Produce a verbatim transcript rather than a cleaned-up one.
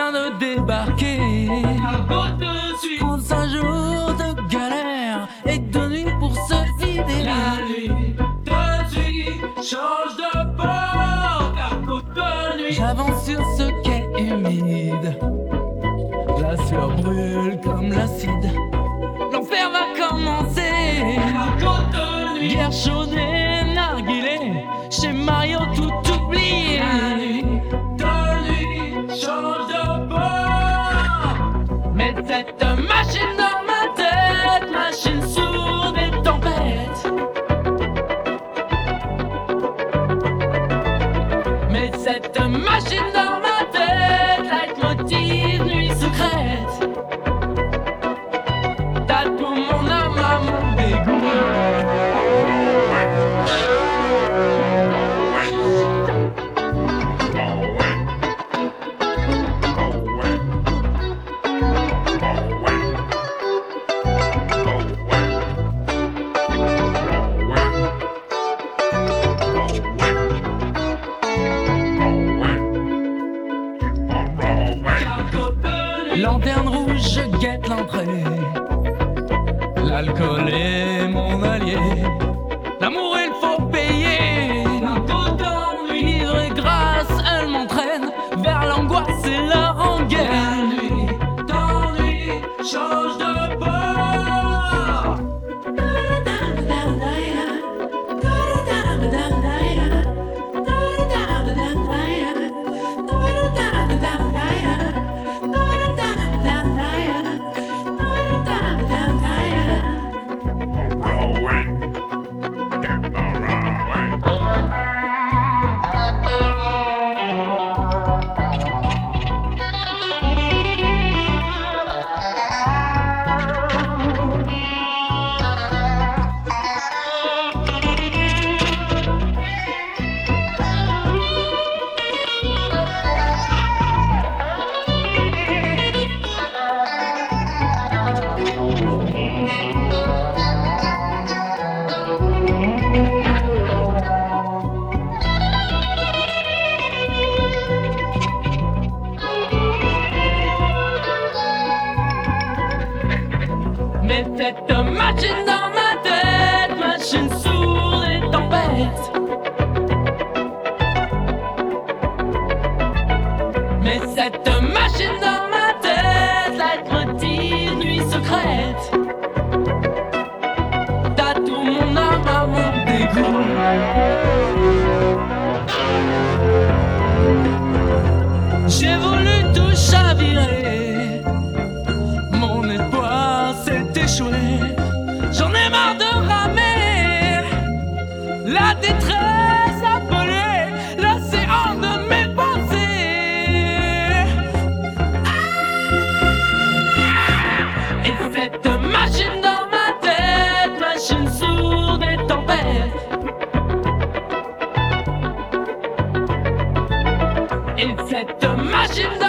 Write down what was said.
vient de débarquer. Pour un jour de galère et de nuit pour se vider. La nuit de nuit change de bord, car toute nuit J'avance sur ce quai humide. La sueur brûle comme l'acide. L'enfer va commencer. Guerre chaude et narguilé. Chez Mario tout oublié. La nuit de nuit change de bord. Mais cette machine dans ma tête, machine sourde et tempête. Mais cette machine dans ma tête, leitmotiv, nuit secrète. T'as tout mon âme à mon dégoût. Lanterne rouge, je guette l'entrée. L'alcool est mon allié. L'amour, il faut payer. Ivre et grâce, elle m'entraîne vers l'angoisse et la rengaine. La nuit d'ennui change de bord. Mais cette machine dans ma tête, machine sourde et tempête. Mais cette machine dans ma tête, leitmotiv, nuit secrète. T'as tout mon âme à mon dégoût. J'ai voulu tout chavirer. Mon espoir s'est échoué. J'en ai marre de ramer. La détresse appelée l'océan de mes pensées. Et cette machine dans ma tête, machine sourde et tempête. Et cette machine dans